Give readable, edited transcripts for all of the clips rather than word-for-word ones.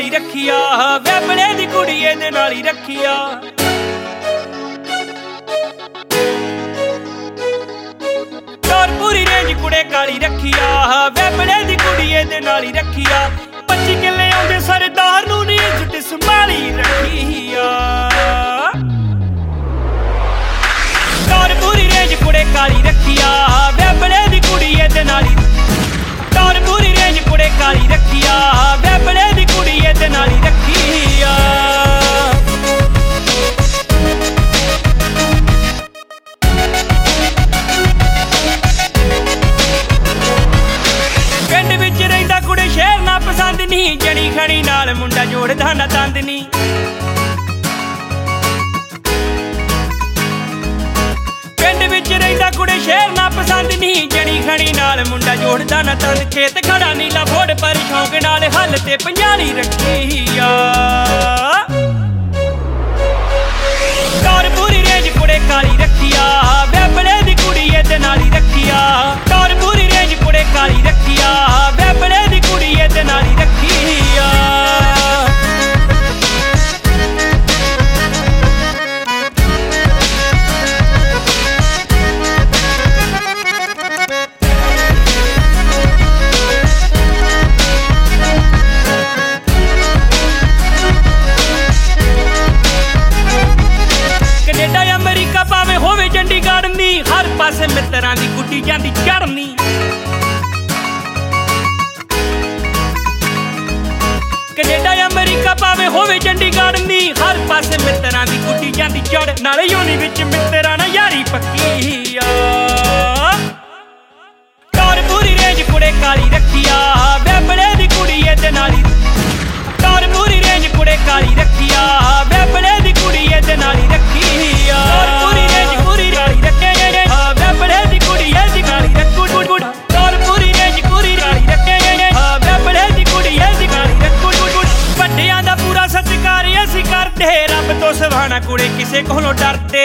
ਕਾਲੀ ਰੱਖੀਆ ਵੈਬਲੇ ਦੀ ਕੁੜੀ ਇਹਦੇ ਨਾਲ ਹੀ ਰੱਖੀਆ। ਪੂਰੀ ਰੇਂਜ ਕੁੜੇ ਕਾਲੀ ਰੱਖੀਆ ਵੈਬਲੇ ਦੀ ਕੁੜੀ ਇਹਦੇ ਨਾਲ ਹੀ ਰੱਖੀਆ। 25 ਕਿੱਲੇ ਆਉਂਦੇ ਸਰਦਾਰ ਨੂੰ ਨੀ ਇੱਜ਼ਤ ਸੰਭਾਲੀ ਰੱਖੀਆ। ਪੂਰੀ ਰੇਂਜ ਕੁੜੇ ਕਾਲੀ ਰੱਖੀਆ ਵੈਬਲੇ ਦੀ ਕੁੜੀ ਇਹਦੇ ਨਾਲ ਹੀ। ਪੂਰੀ ਰੇਂਜ ਕੁੜੇ ਕਾਲੀ ਰੱਖੀਆ ਵੈਬਲੇ ਦੀ ਕੁੜੀ ਇਹਦੇ ਨਾਲ ਹੀ ਰੱਖੀਆ। ਪਿੰਡ ਵਿੱਚ ਰਹਿੰਦਾ ਕੁੜੇ ਸ਼ਹਿਰ ਨਾ ਪਸੰਦ ਨੀ, ਜਣੀ ਖਣੀ ਨਾਲ ਮੁੰਡਾ ਜੋੜਦਾ ਨਾ ਦੰਦ ਨੀ। ਪਿੰਡ ਵਿੱਚ ਰਹਿੰਦਾ ਕੁੜੇ ਸ਼ਹਿਰ ਨਾ ਪਸੰਦ ਨੀ, ਜਣੀ ਖਣੀ ਨਾਲ ਮੁੰਡਾ ਜੋੜਦਾ ਨਾ ਦੰਦ। ਖੇਤ ਖੜਾ ਨੀਲਾ ਫੋੜ ਪਰ ਸ਼ੌਂਕ ਨਾਲ ਹੱਲ ਤੇ ਪੰਜਾਲੀ ਰੱਖੀਆ। ਪੂਰੀ ਰੇਂਜ ਕੁੜੇ ਕਾਲੀ ਰੱਖੀਆ ਵੈਬਲੇ ਦੀ ਕੁੜੀ ਇਹਦੇ ਨਾਲ ਹੀ ਰੱਖੀਆ। ਪੂਰੀ ਰੇਂਜ ਕੁੜੇ ਕਾਲੀ ਰੱਖੀਆ ਵੈਬਲੇ ਦੀ ਕੁੜੀ ਇਹਦੇ ਨਾਲ ਹੀ ਰੱਖੀਆ। ਕੈਨੇਡਾ ਅਮਰੀਕਾ ਭਾਵੇਂ ਹੋਵੇ ਚੰਡੀਗੜ੍ਹ ਨੀ, ਹਰ ਪਾਸੇ ਮਿੱਤਰਾਂ ਦੀ ਗੁੱਡੀ ਜਾਂਦੀ ਚੜ੍ਹਨੀ। ਕੈਨੇਡਾ ਅਮਰੀਕਾ ਭਾਵੇਂ ਹੋਵੇ ਚੰਡੀਗੜ੍ਹ ਨੀ, ਹਰ ਪਾਸੇ ਮਿੱਤਰਾਂ ਦੀ ਗੁੱਡੀ ਜਾਂਦੀ ਚੜ੍ਹ। ਨਾਲੇ ਯੂਨੀ ਵਿੱਚ ਮਿੱਤਰਾਂ ਨਾਲ ਯਾਰੀ ਪੱਕੀ ਆ। ਪੂਰੀ ਰੇਂਜ ਕੁੜੇ ਕਾਲੀ ਰੱਖੀਆ ਵੈਬਲੇ ਦੀ ਕੁੜੀ ਇਹਦੇ ਨਾਲ ਹੀ। ਪੂਰੀ ਰੇਂਜ ਕੁੜੇ ਕਾਲੀ ਰੱਖੀਆ ਵੈਬਲੇ ਦੀ ਕੁੜੀ ਇਹਦੇ ਨਾਲ ਹੀ ਰੱਖੀਆ। ਪੂਰੀ ਰੇਂਜ ਕੁੜੀ ਕਾਲੀ ਰੱਖੇ ਵੈਬਲੇ ਦੀ ਕੁੜੀ ਇਹਦੀ ਨਾਲ ਹੀ ਰੱਖੂ। ਪੂਰੀ ਰੇਂਜ ਕੁੜੀ ਕਾਲੀ ਰੱਖੇ ਵੈਬਲੇ ਦੀ ਕੁੜੀ ਇਹਦੀ ਨਾਲ ਹੀ ਰੱਖੂ। ਵੱਡਿਆਂ ਦਾ ਪੂਰਾ ਸਤਿਕਾਰ ਅਸੀਂ ਕਰਦੇ, ਰੱਬ ਤੋਂ ਸਵਾਣਾ ਕੁੜੇ ਕਿਸੇ ਕੋਲੋਂ ਡਰਦੇ।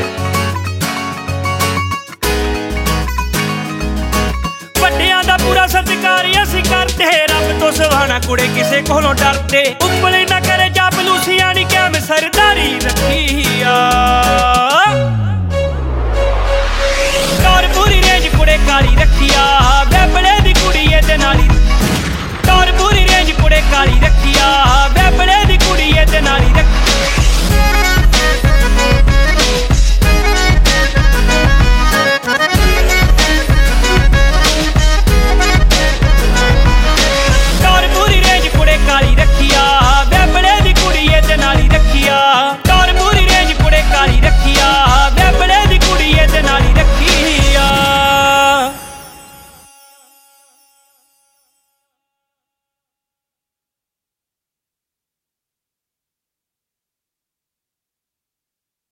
ਵੱਡਿਆਂ ਦਾ ਪੂਰਾ ਸਤਿਕਾਰ ਅਸੀਂ ਕਰਦੇ, ਰੱਬ ਤੋਂ ਸਵਾਣਾ ਕੁੜੇ ਕਿਸੇ ਕੋਲੋਂ ਡਰਦੇ। ਉੱਪਲੇ ਨਾ ਕਰੇ ਚਾਪਲੂਸੀਆਂ ਨੀ ਕਿਆ ਮੈਂ ਸਰਦਾਰੀ ਰੱਖੀਆ। ਪੂਰੀ ਰੇਂਜ ਕੁੜੇ ਕਾਲੀ ਰੱਖੀਆ ਵੈਬਲੇ ਦੀ ਕੁੜੀ ਇਹਦੇ ਨਾਲ ਹੀ। ਪੂਰੀ ਰੇਂਜ ਕੁੜੇ ਕਾਲੀ ਰੱਖੀਆ ਵੈਬਲੇ ਦੀ ਕੁੜੀ ਇਹਦੇ ਨਾਲ ਹੀ ਰੱਖੀ।